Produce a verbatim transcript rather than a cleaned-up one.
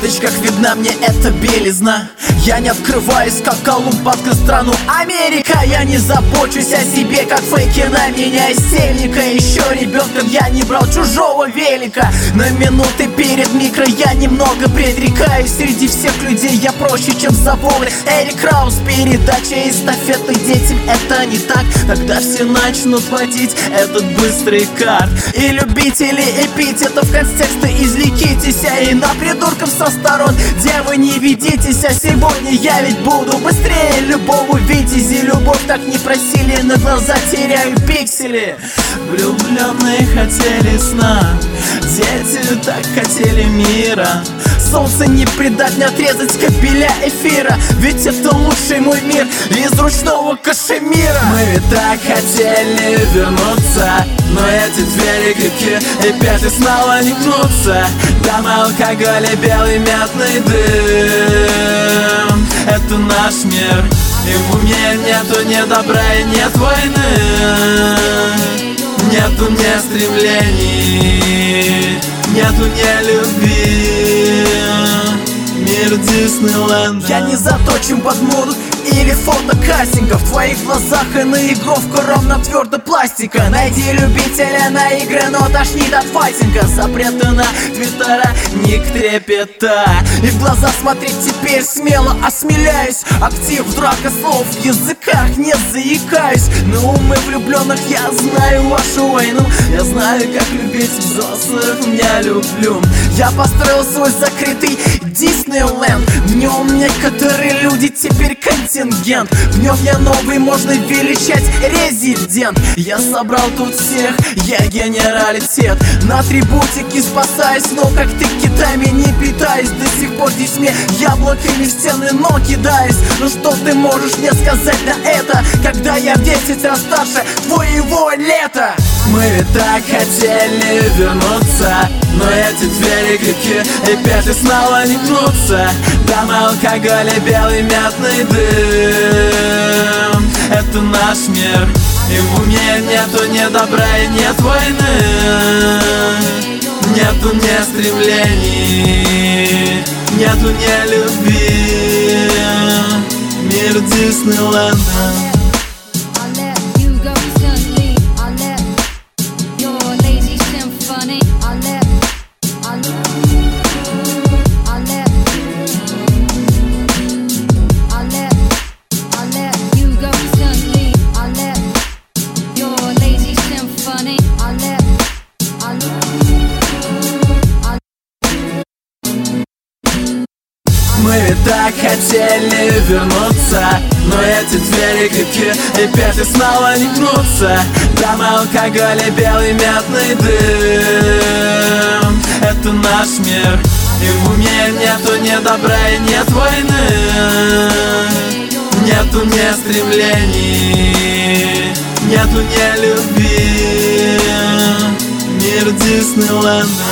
карточках видна мне эта белизна. Я не открываюсь, как Колумб, открыл страну Америка. Я не забочусь о себе, как фейки на меня из сельника. Еще ребенком я не брал чужого велика. На минуты перед микро я немного предрекаюсь. Среди всех людей я проще, чем заводы. Эрик Краус, передача эстафеты детям. Это не так, когда все начнут водить этот быстрый карт. И любители эпитетов контекста извлекитесь, а и на придурков со сторон, где вы не ведитесь. А сегодня я ведь буду быстрее любого витязи. Любовь так не просили, на глаза теряю пиксели. Влюбленные хотели сна, дети так хотели мира. Солнце не предать, не отрезать кабеля эфира, ведь это лучший мой мир из ручного кашемира. Мы ведь так хотели вернуться, но эти двери крепки и петли снова не гнутся. Дома алкоголя, белый мятный дым. Это наш мир, и в уме нету ни добра и нет войны. Нету ни стремлений, нету ни любви. Мир Диснейленда. Я не заточен под моду или фотокастинга. В твоих глазах и наигровка ровно твердо пластика. Найди любителя на игры, но тошнит от файтинга. Запреты на твиттера, ник трепета. И в глаза смотреть теперь смело осмеляюсь. Актив, драка слов в языках, не заикаюсь. На умы влюбленных я знаю вашу войну. Я знаю, как любить взрослых, я люблю. Я построил свой закрытый Диснейленд. В нем некоторые люди теперь контингент. В нем я новый, можно величать резидент. Я собрал тут всех, я генералитет. На атрибутики спасаюсь, но как ты китами не питаюсь. До сих пор здесь мне яблоками в стены, но кидаюсь. Ну что ты можешь мне сказать на это, когда я в десять раз старше твоего лета? Мы ведь так хотели вернуться, но эти двери крепки и петли снова не гнутся. Дома алкоголя, белый мятный дым. Это наш мир, и в уме нету ни добра и нет войны. Нету ни стремлений, нету ни любви. Мир Диснейленда. Мы ведь так хотели вернуться, но эти двери крепки и петли снова не гнутся. Дома алкоголя, белый мятный дым. Это наш мир, и в уме нету ни добра и нет войны. Нету ни стремлений, нету ни любви. Мир Диснейленда.